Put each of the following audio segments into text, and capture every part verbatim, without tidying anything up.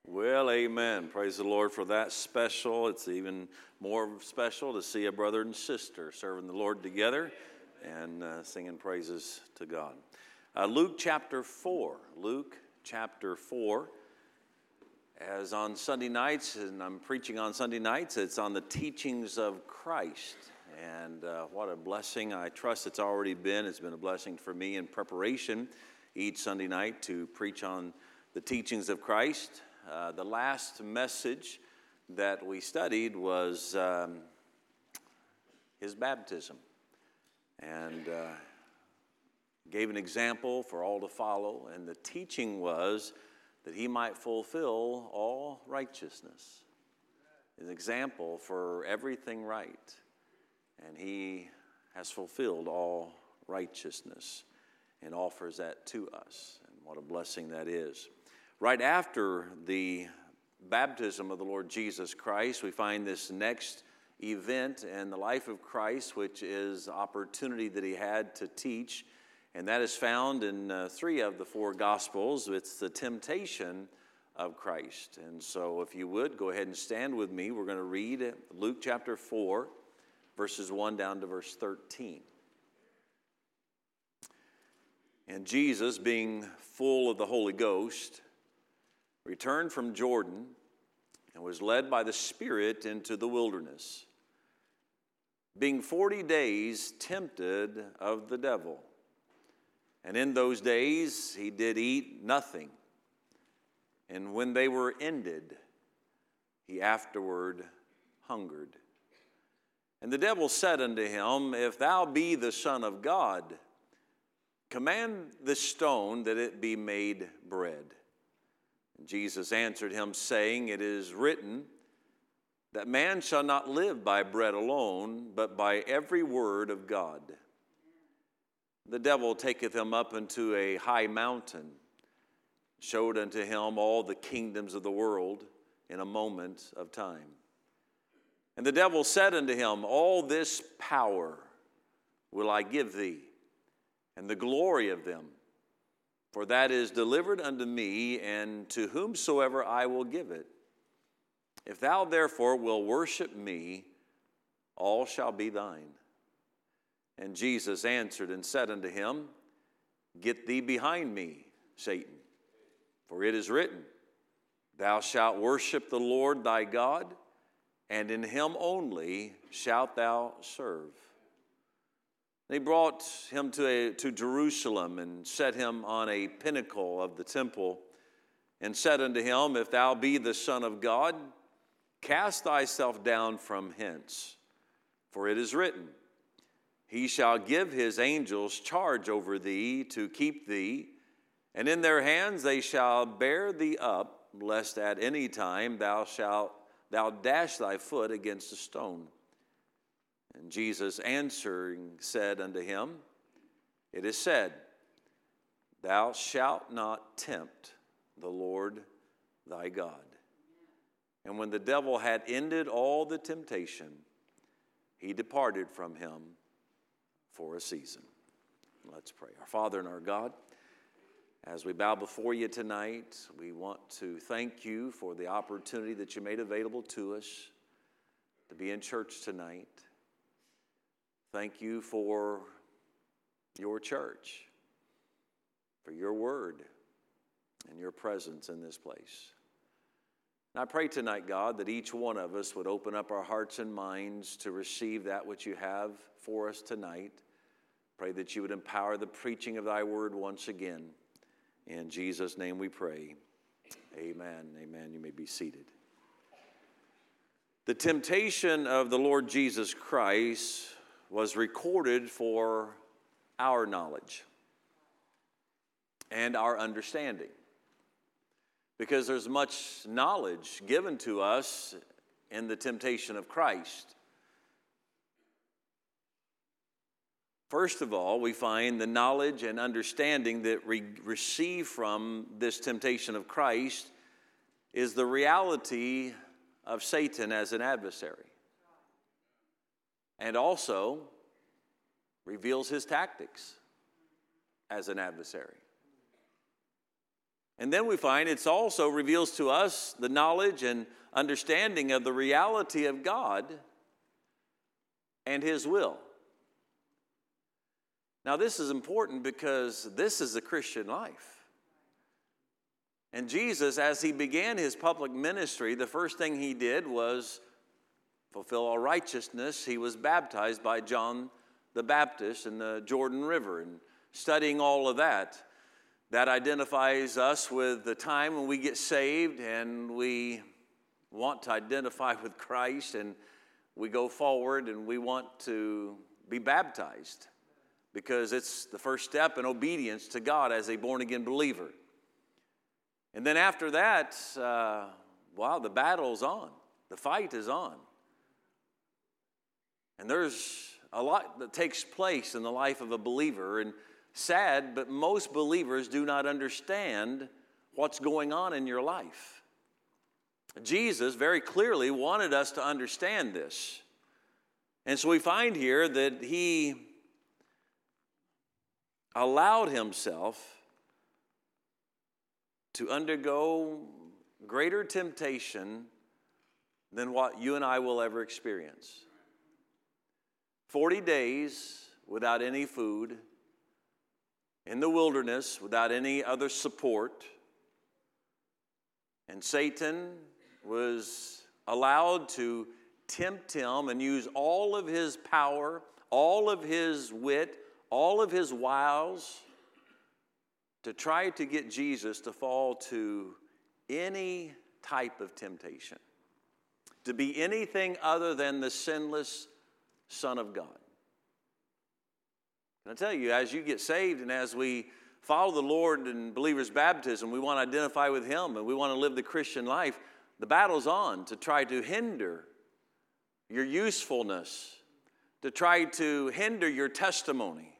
Well, amen. Praise the Lord for that special. It's even more special to see a brother and sister serving the Lord together and uh, singing praises to God. Uh, Luke chapter four. Luke chapter four. As on Sunday nights, and I'm preaching on Sunday nights, it's on the teachings of Christ. And uh, what a blessing. I trust it's already been. It's been a blessing for me in preparation each Sunday night to preach on the teachings of Christ. Uh, the last message that we studied was um, his baptism, and uh, gave an example for all to follow, and the teaching was that he might fulfill all righteousness. An example for everything right, and he has fulfilled all righteousness and offers that to us, and what a blessing that is. Right after the baptism of the Lord Jesus Christ, we find this next event in the life of Christ, which is the opportunity that he had to teach, and that is found in uh, three of the four Gospels. It's the temptation of Christ. And so if you would, go ahead and stand with me. We're going to read Luke chapter four, verses one down to verse thirteen. And Jesus, being full of the Holy Ghost, returned from Jordan and was led by the Spirit into the wilderness, being forty days tempted of the devil. And in those days he did eat nothing. And when they were ended, he afterward hungered. And the devil said unto him, If thou be the Son of God, command this stone that it be made bread. Jesus answered him, saying, It is written that man shall not live by bread alone, but by every word of God. The devil taketh him up into a high mountain, showed unto him all the kingdoms of the world in a moment of time. And the devil said unto him, All this power will I give thee, and the glory of them. For that is delivered unto me, and to whomsoever I will give it. If thou therefore wilt worship me, all shall be thine. And Jesus answered and said unto him, Get thee behind me, Satan, for it is written, Thou shalt worship the Lord thy God, and in him only shalt thou serve. They brought him to, a, to Jerusalem and set him on a pinnacle of the temple and said unto him, If thou be the Son of God, cast thyself down from hence. For it is written, He shall give his angels charge over thee to keep thee, and in their hands they shall bear thee up, lest at any time thou shalt thou dash thy foot against a stone. And Jesus answering said unto him, It is said, Thou shalt not tempt the Lord thy God. And when the devil had ended all the temptation, he departed from him for a season. Let's pray. Our Father and our God, as we bow before you tonight, we want to thank you for the opportunity that you made available to us to be in church tonight. Thank you for your church, for your word, and your presence in this place. And I pray tonight, God, that each one of us would open up our hearts and minds to receive that which you have for us tonight. Pray that you would empower the preaching of thy word once again. In Jesus' name we pray. Amen. Amen. You may be seated. The temptation of the Lord Jesus Christ was recorded for our knowledge and our understanding, because there's much knowledge given to us in the temptation of Christ. First of all, we find the knowledge and understanding that we receive from this temptation of Christ is the reality of Satan as an adversary, and also reveals his tactics as an adversary. And then we find it also reveals to us the knowledge and understanding of the reality of God and His will. Now, this is important because this is the Christian life. And Jesus, as He began His public ministry, the first thing He did was fulfill all righteousness. He was baptized by John the Baptist in the Jordan River. And studying all of that, that identifies us with the time when we get saved and we want to identify with Christ, and we go forward and we want to be baptized because it's the first step in obedience to God as a born-again believer. And then after that, uh, wow, the battle's on. The fight is on. And there's a lot that takes place in the life of a believer. And sad, but most believers do not understand what's going on in your life. Jesus very clearly wanted us to understand this. And so we find here that He allowed Himself to undergo greater temptation than what you and I will ever experience. Forty days without any food, in the wilderness without any other support. And Satan was allowed to tempt Him and use all of his power, all of his wit, all of his wiles to try to get Jesus to fall to any type of temptation, to be anything other than the sinless Son of God. And I tell you, as you get saved and as we follow the Lord in believer's baptism, we want to identify with Him and we want to live the Christian life. The battle's on to try to hinder your usefulness, to try to hinder your testimony.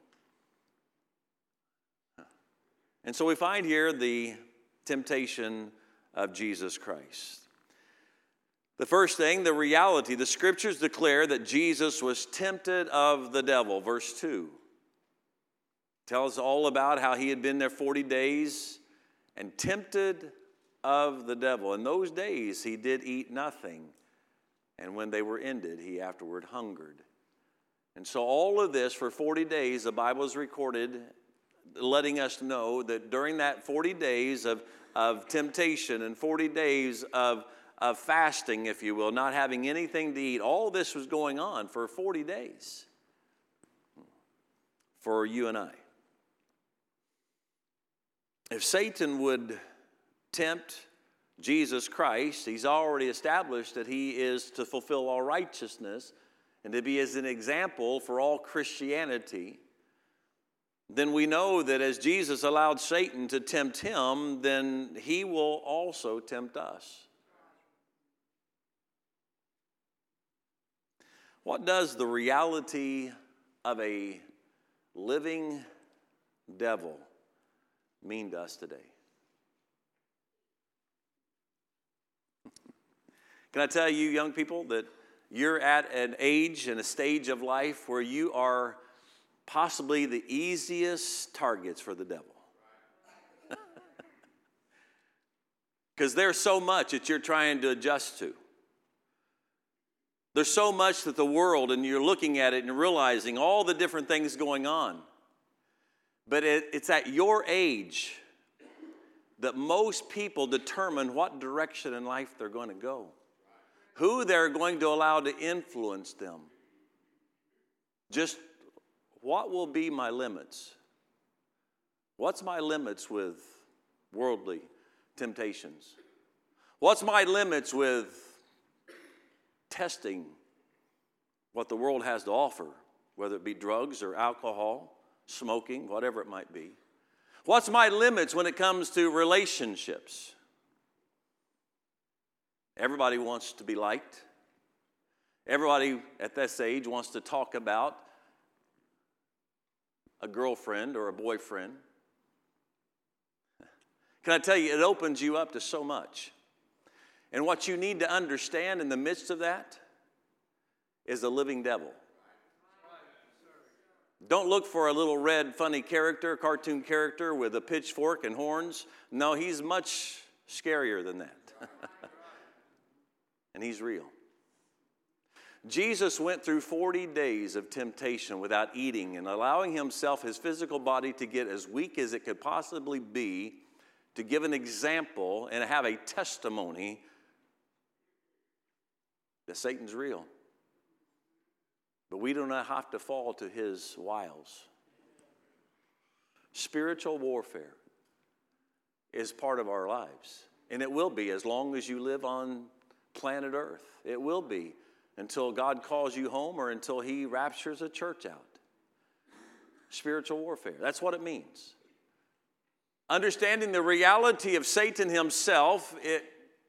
And so we find here the temptation of Jesus Christ. The first thing, the reality, the Scriptures declare that Jesus was tempted of the devil. Verse two tells all about how He had been there forty days and tempted of the devil. In those days, He did eat nothing, and when they were ended, He afterward hungered. And so all of this for forty days, the Bible is recorded, letting us know that during that forty days of, of temptation and forty days of, of fasting, if you will, not having anything to eat, all this was going on for forty days for you and I. If Satan would tempt Jesus Christ, He's already established that He is to fulfill all righteousness and to be as an example for all Christianity. Then we know that as Jesus allowed Satan to tempt Him, then He will also tempt us. What does the reality of a living devil mean to us today? Can I tell you, young people, that you're at an age and a stage of life where you are possibly the easiest targets for the devil. Because there's so much that you're trying to adjust to. There's so much that the world, and you're looking at it and realizing all the different things going on. But it, it's at your age that most people determine what direction in life they're going to go, who they're going to allow to influence them. Just what will be my limits? What's my limits with worldly temptations? What's my limits with testing what the world has to offer, whether it be drugs or alcohol, smoking, whatever it might be? What's my limits when it comes to relationships? Everybody wants to be liked. Everybody at this age wants to talk about a girlfriend or a boyfriend. Can I tell you, it opens you up to so much. And what you need to understand in the midst of that is the living devil. Don't look for a little red funny character, cartoon character with a pitchfork and horns. No, he's much scarier than that. And he's real. Jesus went through forty days of temptation without eating and allowing himself, his physical body, to get as weak as it could possibly be to give an example and have a testimony that Satan's real. But we do not have to fall to his wiles. Spiritual warfare is part of our lives. And it will be as long as you live on planet Earth. It will be until God calls you home or until he raptures a church out. Spiritual warfare, that's what it means. Understanding the reality of Satan himself, it,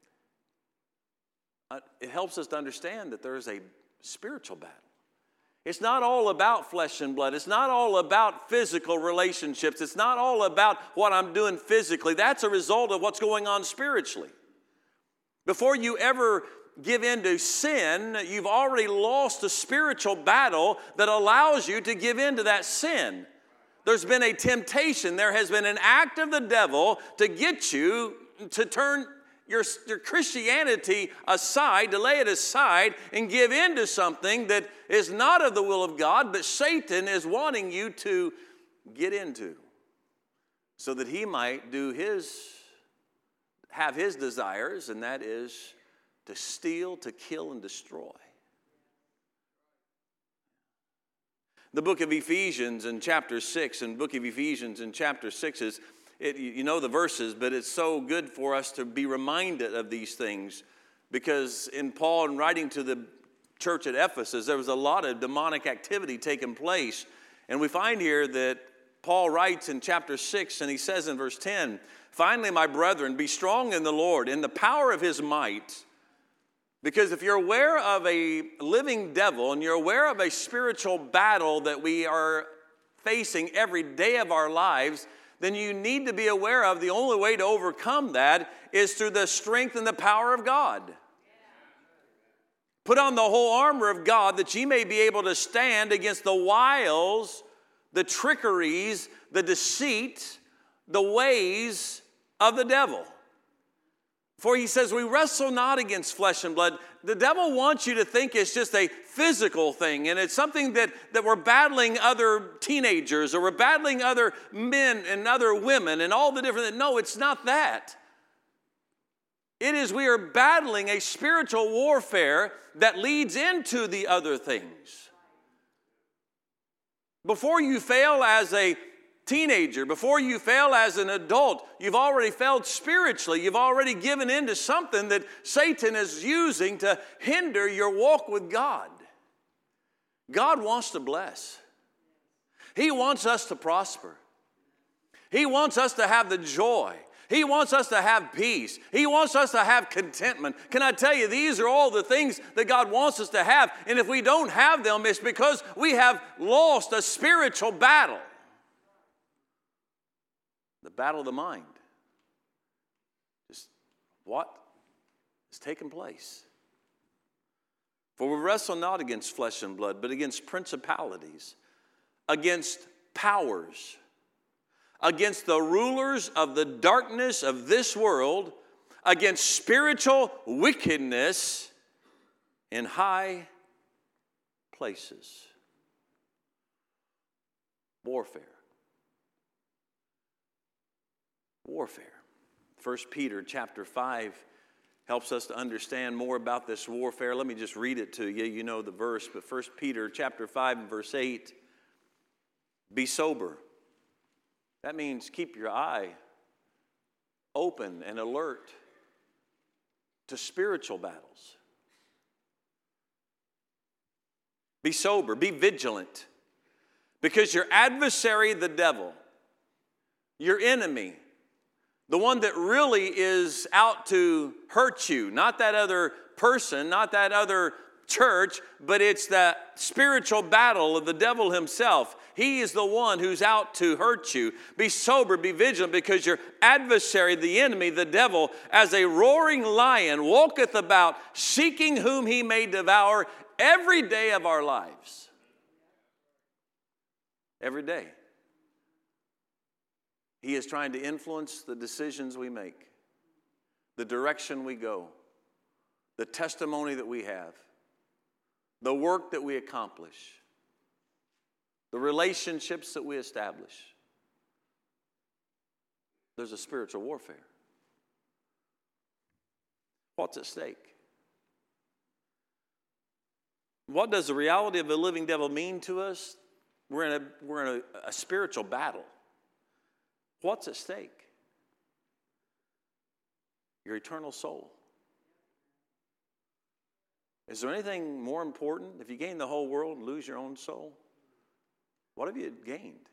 it helps us to understand that there is a spiritual battle. It's not all about flesh and blood. It's not all about physical relationships. It's not all about what I'm doing physically. That's a result of what's going on spiritually. Before you ever give in to sin, you've already lost a spiritual battle that allows you to give in to that sin. There's been a temptation. There has been an act of the devil to get you to turn Your, your Christianity aside, to lay it aside and give in to something that is not of the will of God, but Satan is wanting you to get into so that he might do his, have his desires, and that is to steal, to kill, and destroy. The book of Ephesians in chapter six, and book of Ephesians in chapter six is It, you know the verses, but it's so good for us to be reminded of these things because in Paul, in writing to the church at Ephesus, there was a lot of demonic activity taking place. And we find here that Paul writes in chapter six, and he says in verse ten, "Finally, my brethren, be strong in the Lord, in the power of his might." Because if you're aware of a living devil and you're aware of a spiritual battle that we are facing every day of our lives, then you need to be aware of the only way to overcome that is through the strength and the power of God. Put on the whole armor of God that ye may be able to stand against the wiles, the trickeries, the deceit, the ways of the devil. For he says, we wrestle not against flesh and blood. The devil wants you to think it's just a physical thing, and it's something that, that we're battling other teenagers, or we're battling other men and other women, and all the different. No, it's not that. It is we are battling a spiritual warfare that leads into the other things. Before you fail as a teenager, before you fail as an adult, you've already failed spiritually. You've already given in to something that Satan is using to hinder your walk with God. God wants to bless. He wants us to prosper. He wants us to have the joy. He wants us to have peace. He wants us to have contentment. Can I tell you, these are all the things that God wants us to have. And if we don't have them, it's because we have lost a spiritual battle. The battle of the mind. Just what is taking place? For we wrestle not against flesh and blood, but against principalities, against powers, against the rulers of the darkness of this world, against spiritual wickedness in high places. Warfare. Warfare. First Peter chapter five helps us to understand more about this warfare. Let me just read it to you. You know the verse, but First Peter chapter five and verse eight. Be sober. That means keep your eye open and alert to spiritual battles. Be sober, be vigilant, because your adversary, the devil, your enemy, the one that really is out to hurt you, not that other person, not that other church, but it's the spiritual battle of the devil himself. He is the one who's out to hurt you. Be sober, be vigilant, because your adversary, the enemy, the devil, as a roaring lion, walketh about, seeking whom he may devour every day of our lives. every day. He is trying to influence the decisions we make, the direction we go, the testimony that we have, the work that we accomplish, the relationships that we establish. There's a spiritual warfare. What's at stake? What does the reality of a living devil mean to us? We're in a, we're in a, a spiritual battle. What's at stake? Your eternal soul. Is there anything more important? If you gain the whole world and lose your own soul, what have you gained?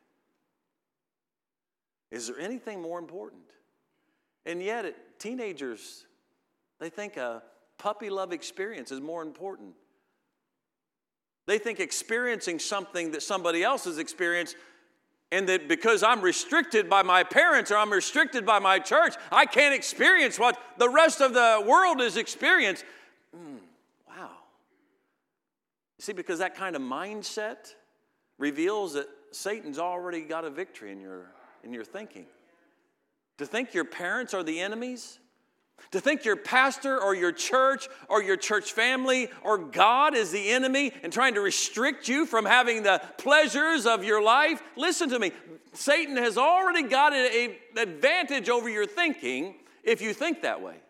Is there anything more important? And yet, it, teenagers, they think a puppy love experience is more important. They think experiencing something that somebody else has experienced, and that because I'm restricted by my parents or I'm restricted by my church, I can't experience what the rest of the world has experienced. Mm, wow. See, because that kind of mindset reveals that Satan's already got a victory in your, in your thinking. To think your parents are the enemies, to think your pastor or your church or your church family or God is the enemy and trying to restrict you from having the pleasures of your life. Listen to me. Satan has already got an advantage over your thinking if you think that way.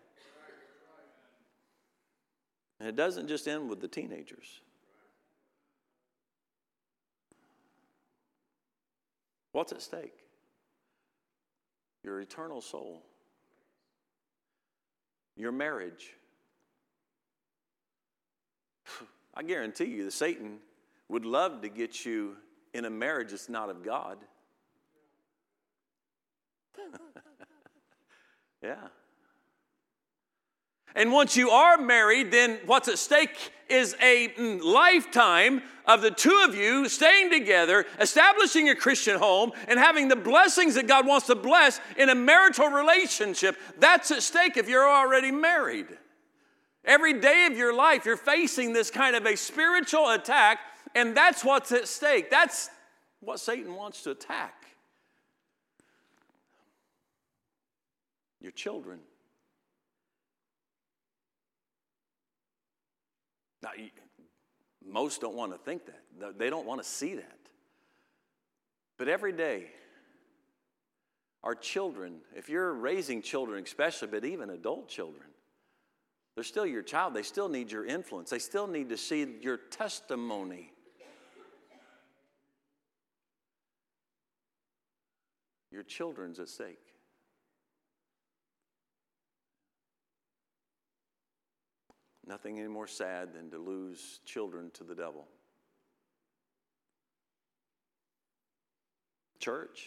And it doesn't just end with the teenagers. What's at stake? Your eternal soul. Your marriage. I guarantee you that Satan would love to get you in a marriage that's not of God. Yeah. And once you are married, then what's at stake is a lifetime of the two of you staying together, establishing a Christian home, and having the blessings that God wants to bless in a marital relationship. That's at stake if you're already married. Every day of your life, you're facing this kind of a spiritual attack, and that's what's at stake. That's what Satan wants to attack. Your children. Now, most don't want to think that. They don't want to see that. But every day, our children, if you're raising children especially, but even adult children, they're still your child. They still need your influence. They still need to see your testimony. Your children's at stake. Nothing any more sad than to lose children to the devil. Church.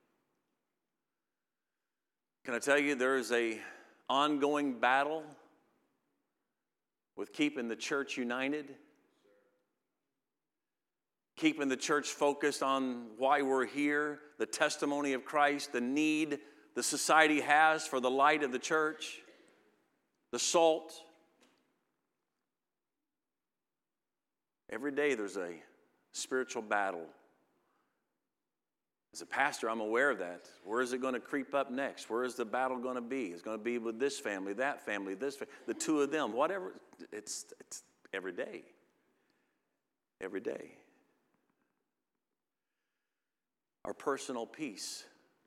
Can I tell you there is a ongoing battle with keeping the church united? Keeping the church focused on why we're here, the testimony of Christ, the need the society has for the light of the church, the salt. Every day there's a spiritual battle. As a pastor, I'm aware of that. Where is it going to creep up next? Where is the battle going to be? It's going to be with this family, that family, this family, the two of them, whatever. It's, it's every day. Every day. Our personal peace.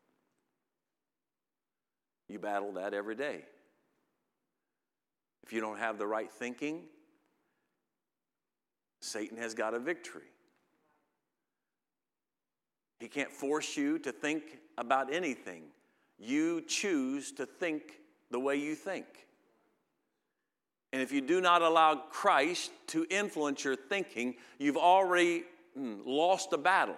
You battle that every day. If you don't have the right thinking, Satan has got a victory. He can't force you to think about anything. You choose to think the way you think. And if you do not allow Christ to influence your thinking, you've already mm, lost the battle.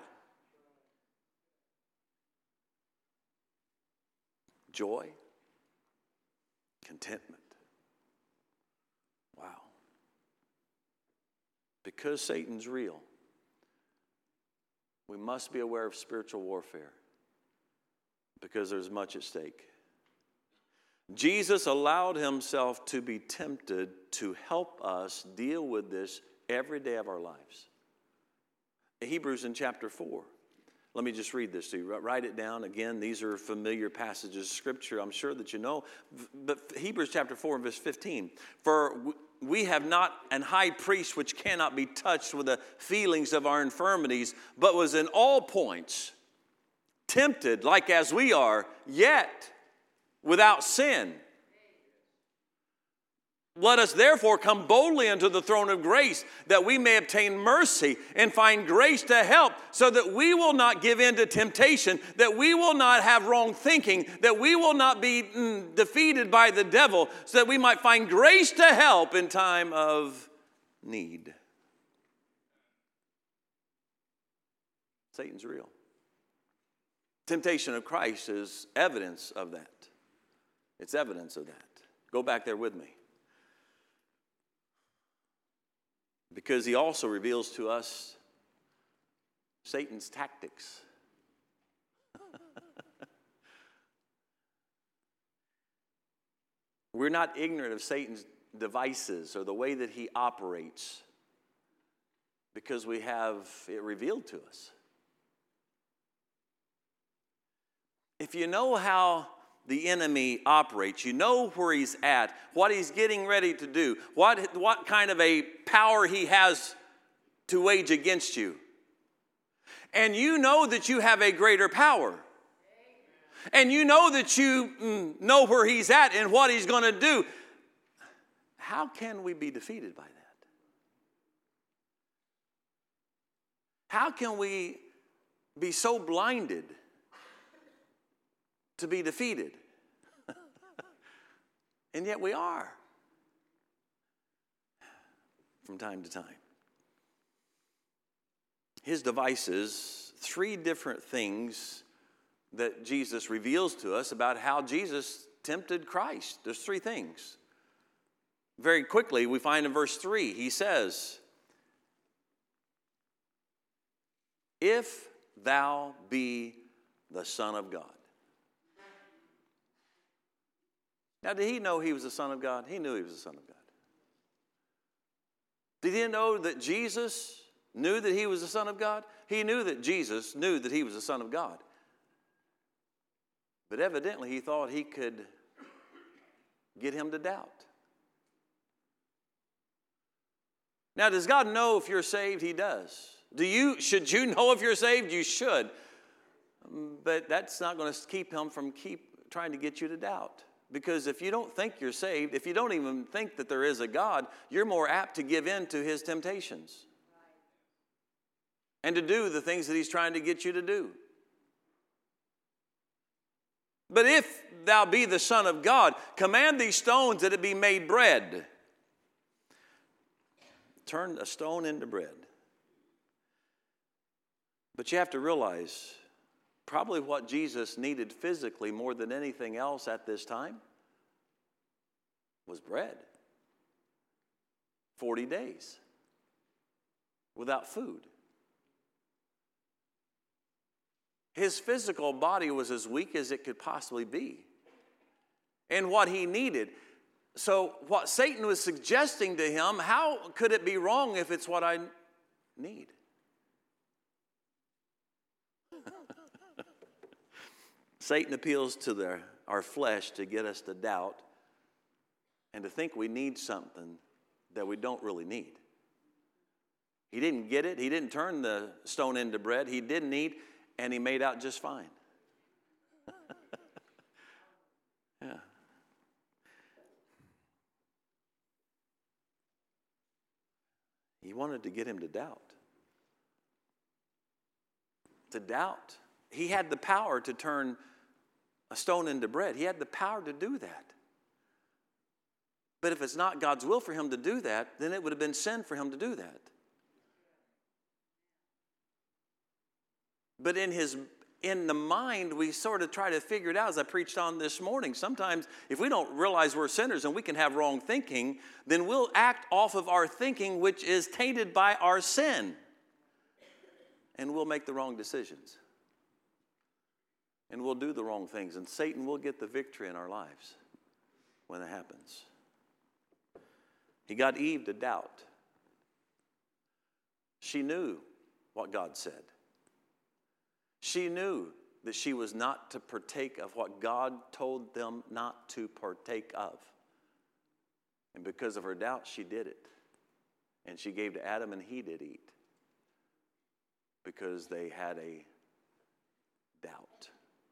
Joy, contentment. Wow. Because Satan's real, we must be aware of spiritual warfare because there's much at stake. Jesus allowed himself to be tempted to help us deal with this every day of our lives. Hebrews in chapter four. Let me just read this to you. Write it down. Again, these are familiar passages of Scripture, I'm sure that you know. But Hebrews chapter four and verse fifteen. For we have not an high priest which cannot be touched with the feelings of our infirmities, but was in all points tempted like as we are, yet without sin. Let us therefore come boldly unto the throne of grace, that we may obtain mercy and find grace to help, so that we will not give in to temptation, that we will not have wrong thinking, that we will not be mm, defeated by the devil, so that we might find grace to help in time of need. Satan's real. Temptation of Christ is evidence of that. It's evidence of that. Go back there with me. Because he also reveals to us Satan's tactics. We're not ignorant of Satan's devices or the way that he operates, because we have it revealed to us. If you know how the enemy operates, you know where he's at, what he's getting ready to do, what, what kind of a power he has to wage against you, and you know that you have a greater power, and you know that you mm, know where he's at and what he's going to do, how can we be defeated by that? How can we be so blinded to be defeated? And yet we are, from time to time. His devices, three different things that Jesus reveals to us about how Jesus tempted Christ. There's three things. Very quickly, we find in verse three, he says, "If thou be the Son of God." Now, did he know he was the Son of God? He knew he was the Son of God. Did he know that Jesus knew that he was the Son of God? He knew that Jesus knew that he was the Son of God. But evidently, he thought he could get him to doubt. Now, does God know if you're saved? He does. Do you? Should you know if you're saved? You should. But that's not going to keep him from keep trying to get you to doubt. Because if you don't think you're saved, if you don't even think that there is a God, you're more apt to give in to his temptations and to do the things that he's trying to get you to do. But if thou be the Son of God, command these stones that it be made bread. Turn a stone into bread. But you have to realize, probably what Jesus needed physically more than anything else at this time was bread. Forty days without food. His physical body was as weak as it could possibly be. And what he needed. So what Satan was suggesting to him, how could it be wrong if it's what I need? Satan appeals to the, our flesh to get us to doubt and to think we need something that we don't really need. He didn't get it. He didn't turn the stone into bread. He didn't eat, and he made out just fine. Yeah. He wanted to get him to doubt. To doubt. He had the power to turn a stone into bread. He had the power to do that. But if it's not God's will for him to do that, then it would have been sin for him to do that. But in his in the mind, we sort of try to figure it out, as I preached on this morning. Sometimes if we don't realize we're sinners and we can have wrong thinking, then we'll act off of our thinking, which is tainted by our sin. And we'll make the wrong decisions. And we'll do the wrong things. And Satan will get the victory in our lives when it happens. He got Eve to doubt. She knew what God said. She knew that she was not to partake of what God told them not to partake of. And because of her doubt, she did it. And she gave to Adam, and he did eat. Because they had a doubt.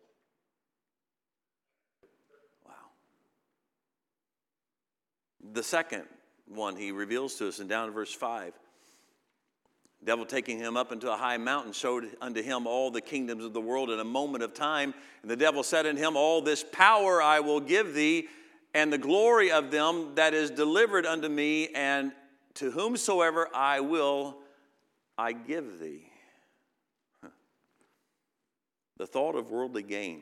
Wow. The second one he reveals to us, and down in verse five, the devil taking him up into a high mountain showed unto him all the kingdoms of the world in a moment of time. And the devil said unto him, all this power I will give thee, and the glory of them that is delivered unto me, and to whomsoever I will, I give thee. The thought of worldly gain.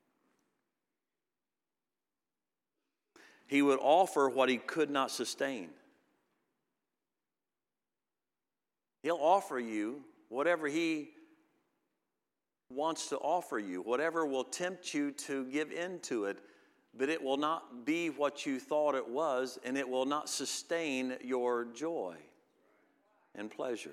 He would offer what he could not sustain. He'll offer you whatever he wants to offer you, whatever will tempt you to give into it, but it will not be what you thought it was, and it will not sustain your joy and pleasure.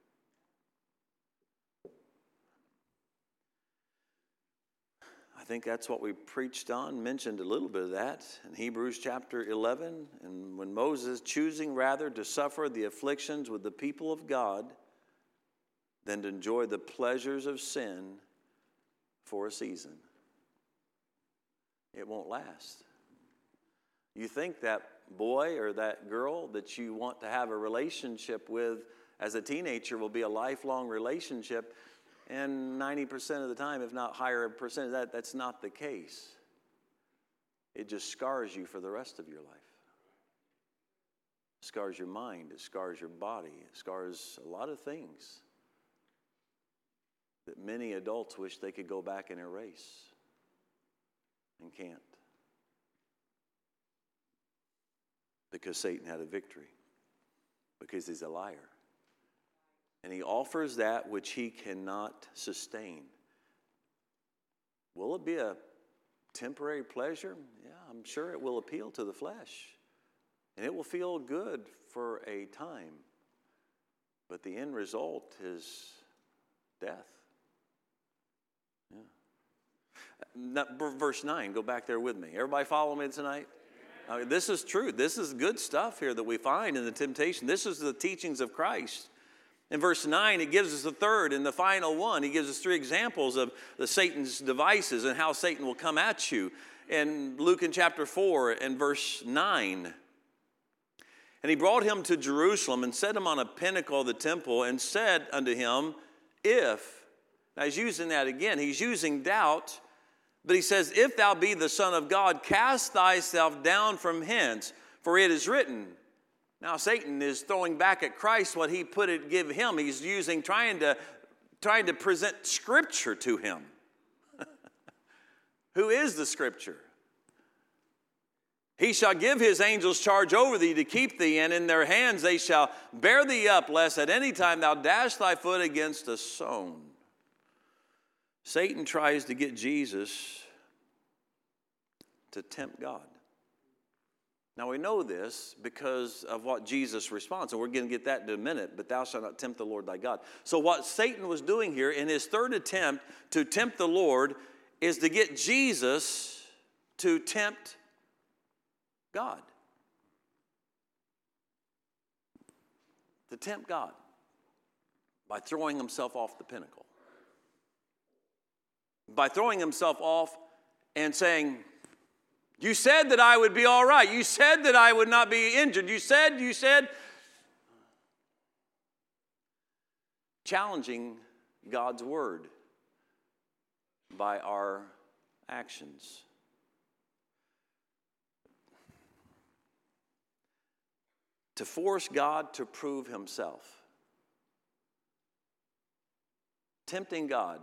I think that's what we preached on, mentioned a little bit of that in Hebrews chapter eleven. And when Moses, choosing rather to suffer the afflictions with the people of God than to enjoy the pleasures of sin for a season. It won't last. You think that boy or that girl that you want to have a relationship with as a teenager will be a lifelong relationship. And ninety percent of the time, if not higher percent of that, that's not the case. It just scars you for the rest of your life. It scars your mind. It scars your body. It scars a lot of things that many adults wish they could go back and erase and can't. Because Satan had a victory. Because he's a liar. And he offers that which he cannot sustain. Will it be a temporary pleasure? Yeah, I'm sure it will appeal to the flesh. And it will feel good for a time. But the end result is death. Yeah. Now, verse nine, go back there with me. Everybody follow me tonight? I mean, this is true. This is good stuff here that we find in the temptation. This is the teachings of Christ. In verse nine, it gives us the third and the final one. He gives us three examples of the Satan's devices and how Satan will come at you. In Luke in chapter four and verse nine. And he brought him to Jerusalem and set him on a pinnacle of the temple and said unto him, if, now he's using that again, he's using doubt, but he says, if thou be the Son of God, cast thyself down from hence, for it is written. Now Satan is throwing back at Christ what he put it, give him. He's using, trying to, trying to present Scripture to him. Who is the Scripture? He shall give his angels charge over thee to keep thee, and in their hands they shall bear thee up, lest at any time thou dash thy foot against a stone. Satan tries to get Jesus to tempt God. Now we know this because of what Jesus responds, and we're going to get that in a minute, but thou shalt not tempt the Lord thy God. So what Satan was doing here in his third attempt to tempt the Lord is to get Jesus to tempt God. To tempt God by throwing himself off the pinnacle. By throwing himself off and saying, you said that I would be all right. You said that I would not be injured. You said, you said. Challenging God's word by our actions. To force God to prove himself. Tempting God.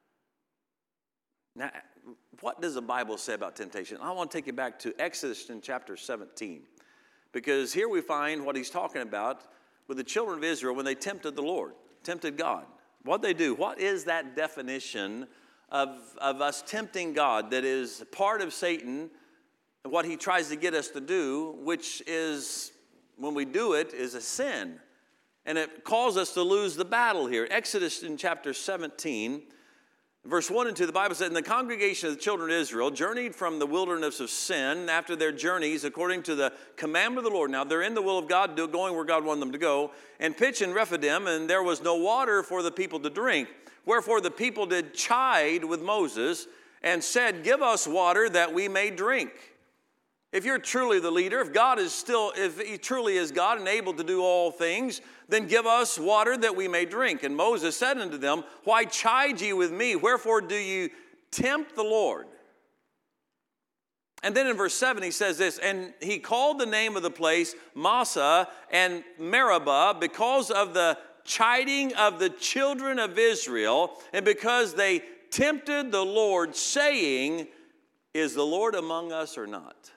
Now, what does the Bible say about temptation? I want to take you back to Exodus in chapter seventeen. Because here we find what he's talking about with the children of Israel when they tempted the Lord, tempted God. What they do? What is that definition of, of us tempting God that is part of Satan, what he tries to get us to do, which is, when we do it, is a sin. And it calls us to lose the battle here. Exodus in chapter seventeen, Verse one and two, the Bible said, "And the congregation of the children of Israel journeyed from the wilderness of sin after their journeys according to the commandment of the Lord." Now, they're in the will of God, going where God wanted them to go, "and pitch in Rephidim, and there was no water for the people to drink. Wherefore the people did chide with Moses and said, 'Give us water that we may drink.'" If you're truly the leader, if God is still, if he truly is God and able to do all things, then give us water that we may drink. And Moses said unto them, "Why chide ye with me? Wherefore do you tempt the Lord?" And then in verse seven he says this, "And he called the name of the place Massah and Meribah because of the chiding of the children of Israel, and because they tempted the Lord, saying, 'Is the Lord among us or not?'"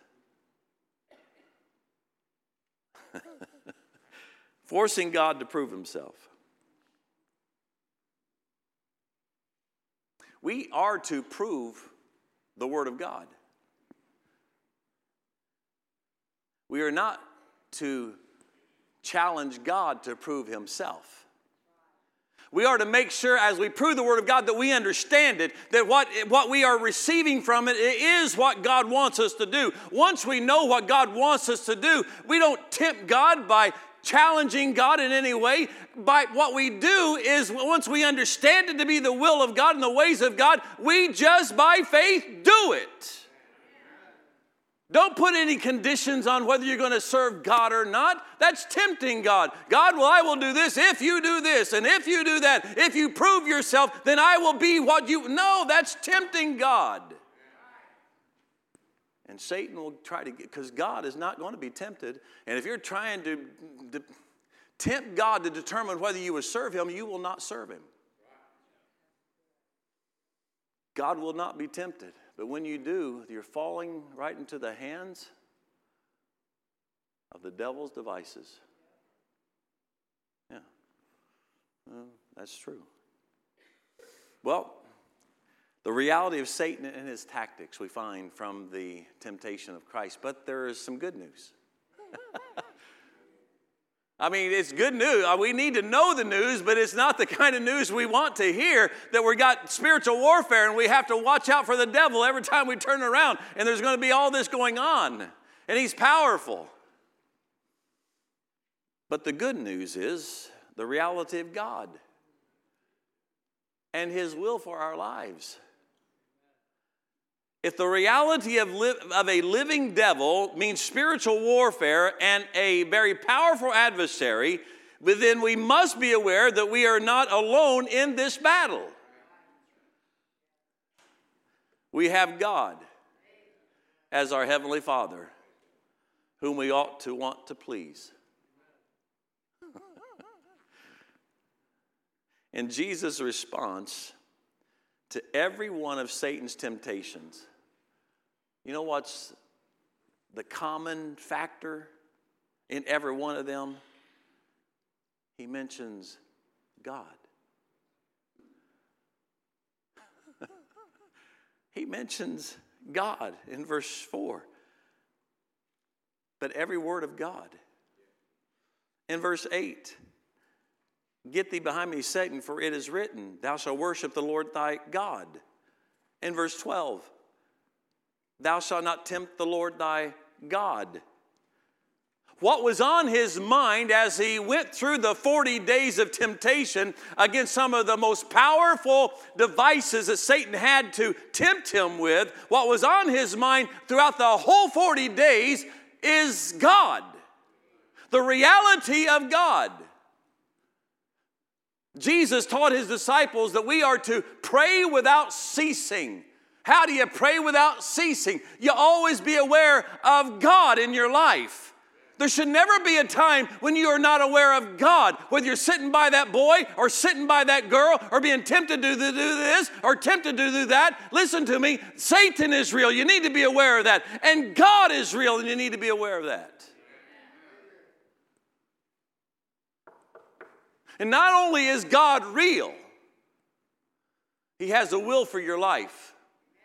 Forcing God to prove himself. We are to prove the Word of God. We are not to challenge God to prove himself. We are to make sure as we prove the Word of God that we understand it, that what, what we are receiving from it is what God wants us to do. Once we know what God wants us to do, we don't tempt God by challenging God in any way. By what we do is, once we understand it to be the will of God and the ways of God, we just by faith do it. Don't put any conditions on whether you're going to serve God or not. That's tempting God. God, well, I will do this if you do this, and if you do that. If you prove yourself, then I will be what you... No, that's tempting God. And Satan will try to get... Because God is not going to be tempted. And if you're trying to, to tempt God to determine whether you will serve him, you will not serve him. God will not be tempted. But when you do, you're falling right into the hands of the devil's devices. Yeah. Well, that's true. Well, the reality of Satan and his tactics we find from the temptation of Christ. But there is some good news. I mean, it's good news. We need to know the news, but it's not the kind of news we want to hear, that we got spiritual warfare and we have to watch out for the devil every time we turn around, and there's going to be all this going on, and he's powerful. But the good news is the reality of God and his will for our lives. If the reality of, li- of a living devil means spiritual warfare and a very powerful adversary, but then we must be aware that we are not alone in this battle. We have God as our Heavenly Father, whom we ought to want to please. And Jesus' response to every one of Satan's temptations, you know what's the common factor in every one of them? He mentions God. He mentions God in verse four. But every word of God. In verse eight, "Get thee behind me, Satan, for it is written, thou shalt worship the Lord thy God." In verse twelve, "Thou shalt not tempt the Lord thy God." What was on his mind as he went through the forty days of temptation against some of the most powerful devices that Satan had to tempt him with, what was on his mind throughout the whole forty days is God. The reality of God. Jesus taught his disciples that we are to pray without ceasing. How do you pray without ceasing? You always be aware of God in your life. There should never be a time when you are not aware of God. Whether you're sitting by that boy or sitting by that girl or being tempted to do this or tempted to do that. Listen to me. Satan is real. You need to be aware of that. And God is real, and you need to be aware of that. And not only is God real, he has a will for your life.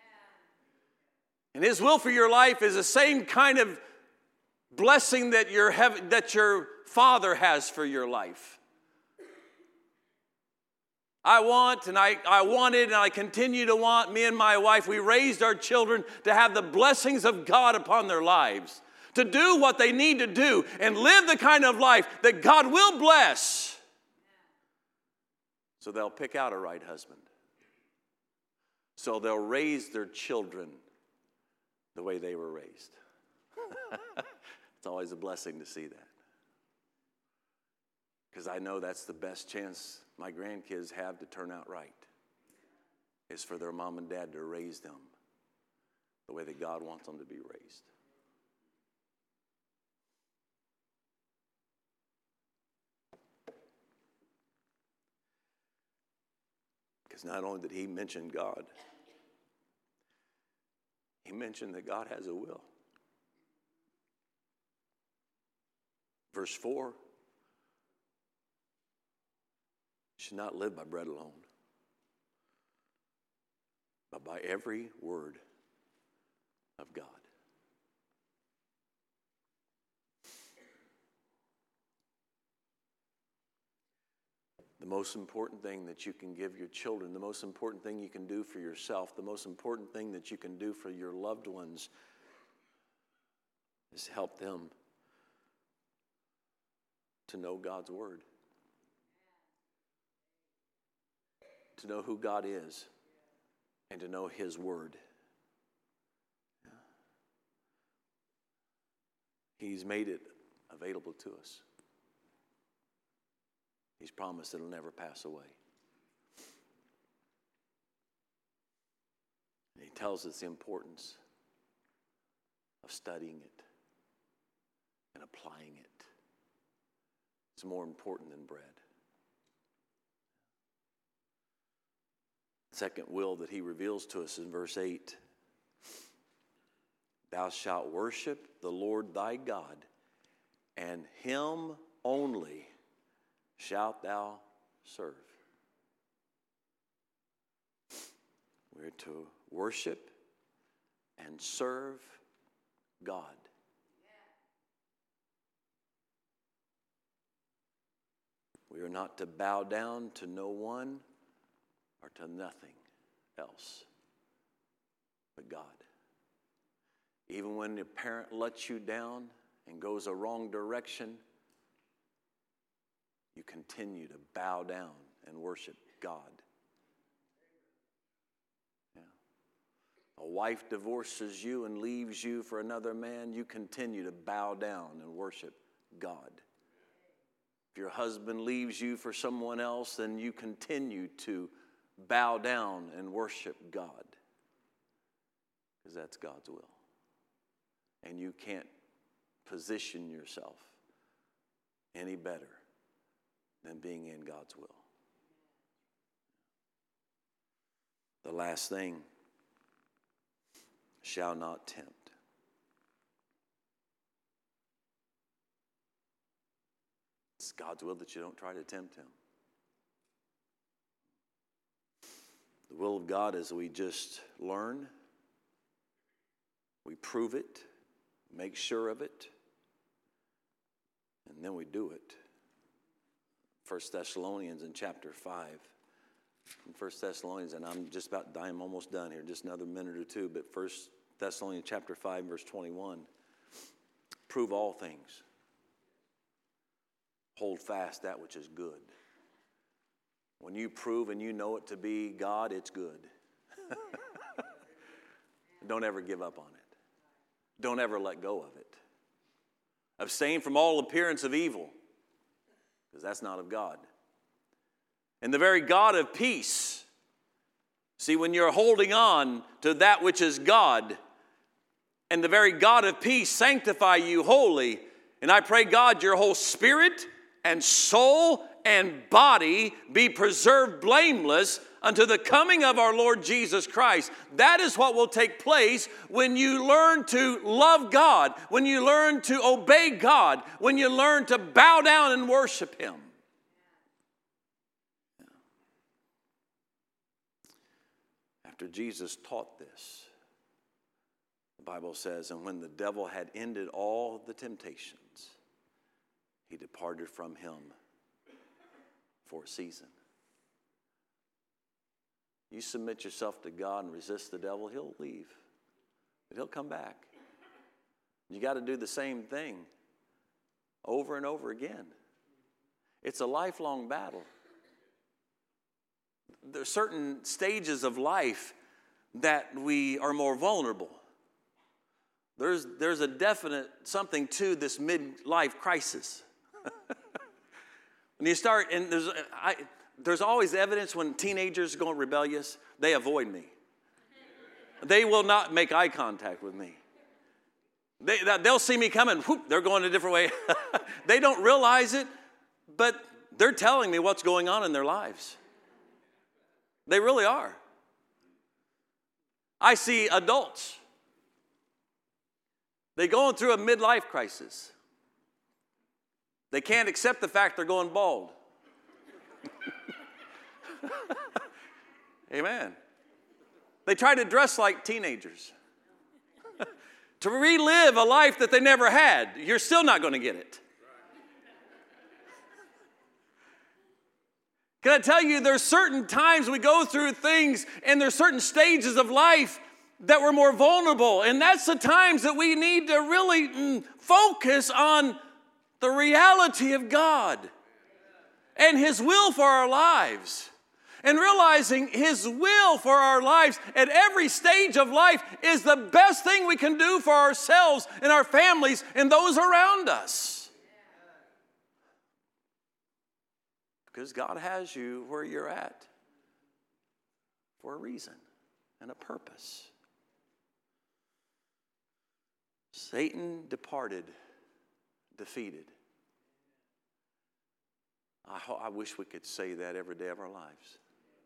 And his will for your life is the same kind of blessing that your heaven, that your Father has for your life. I want and I, I wanted and I continue to want, me and my wife, we raised our children to have the blessings of God upon their lives, to do what they need to do and live the kind of life that God will bless. So they'll pick out a right husband. So they'll raise their children the way they were raised. It's always a blessing to see that. Because I know that's the best chance my grandkids have to turn out right, is for their mom and dad to raise them the way that God wants them to be raised. Because not only did he mention God, he mentioned that God has a will. Verse four, you should not live by bread alone, but by every word of God. The most important thing that you can give your children, the most important thing you can do for yourself, the most important thing that you can do for your loved ones is help them to know God's word, to know who God is, and to know his word. He's made it available to us. He's promised it'll never pass away. And he tells us the importance of studying it and applying it. It's more important than bread. The second will that he reveals to us in verse eight. Thou shalt worship the Lord thy God, and him only shalt thou serve. We're to worship and serve God. We are not to bow down to no one or to nothing else but God. Even when a parent lets you down and goes a wrong direction, you continue to bow down and worship God. Yeah. A wife divorces you and leaves you for another man, you continue to bow down and worship God. If your husband leaves you for someone else, then you continue to bow down and worship God. Because that's God's will. And you can't position yourself any better than being in God's will. The last thing, shall not tempt. It's God's will that you don't try to tempt him. The will of God is we just learn, we prove it, make sure of it, and then we do it. First Thessalonians in chapter five. In First Thessalonians, and I'm just about dying, I'm almost done here, just another minute or two, but First Thessalonians chapter five, verse twenty-one. Prove all things. Hold fast that which is good. When you prove and you know it to be God, it's good. Don't ever give up on it. Don't ever let go of it. Abstain from all appearance of evil, because that's not of God. And the very God of peace. See, when you're holding on to that which is God, and the very God of peace sanctify you wholly, and I pray, God, your whole spirit and soul and body be preserved blameless unto the coming of our Lord Jesus Christ. That is what will take place when you learn to love God, when you learn to obey God, when you learn to bow down and worship him. After Jesus taught this, the Bible says, and when the devil had ended all the temptations, he departed from him for a season. You submit yourself to God and resist the devil, he'll leave. But he'll come back. You got to do the same thing over and over again. It's a lifelong battle. There are certain stages of life that we are more vulnerable. There's, there's a definite something to this midlife crisis. When you start, and there's, I, there's always evidence when teenagers go rebellious, they avoid me. They will not make eye contact with me. They, they'll see me coming, whoop, they're going a different way. They don't realize it, but they're telling me what's going on in their lives. They really are. I see adults. They're going through a midlife crisis. They can't accept the fact they're going bald. Amen. They try to dress like teenagers. To relive a life that they never had. You're still not going to get it. Can I tell you, there's certain times we go through things and there's certain stages of life that we're more vulnerable. And that's the times that we need to really mm, focus on the reality of God and His will for our lives. And realizing His will for our lives at every stage of life is the best thing we can do for ourselves and our families and those around us. Because God has you where you're at for a reason and a purpose. Satan departed, defeated. I, ho- I wish we could say that every day of our lives.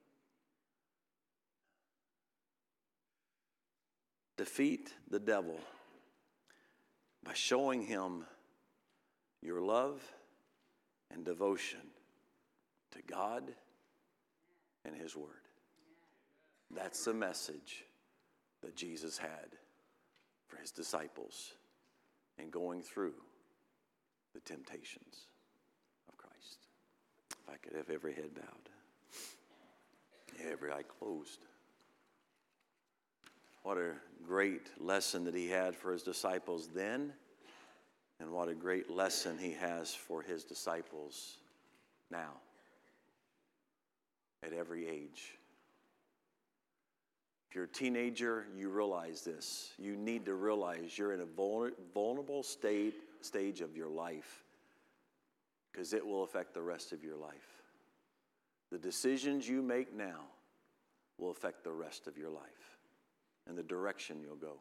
Defeat the devil by showing him your love and devotion to God and His Word. That's the message that Jesus had for His disciples in going through the temptations of Christ. If I could have every head bowed, every eye closed. What a great lesson that He had for His disciples then, and what a great lesson He has for His disciples now, at every age. If you're a teenager, you realize this. You need to realize you're in a vulnerable state, stage of your life, because it will affect the rest of your life. The decisions you make now will affect the rest of your life and the direction you'll go.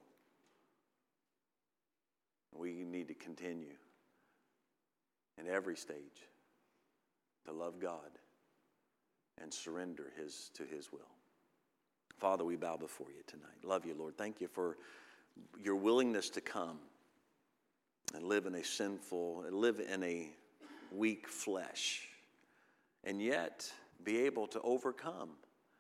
We need to continue in every stage to love God and surrender his to His will. Father, we bow before You tonight. Love You, Lord. Thank You for Your willingness to come and live in a sinful, live in a weak flesh, and yet be able to overcome,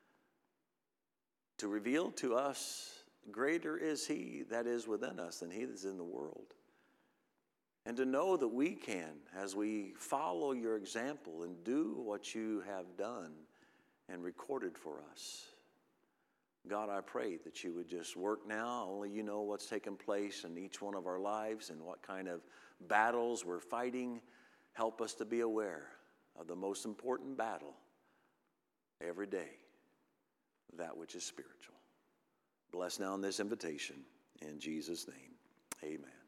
to reveal to us, greater is He that is within us than he that is in the world. And to know that we can, as we follow Your example and do what You have done and recorded for us. God, I pray that You would just work now. Only You know what's taking place in each one of our lives and what kind of battles we're fighting. Help us to be aware of the most important battle every day, that which is spiritual. Bless now in this invitation. In Jesus' name, amen.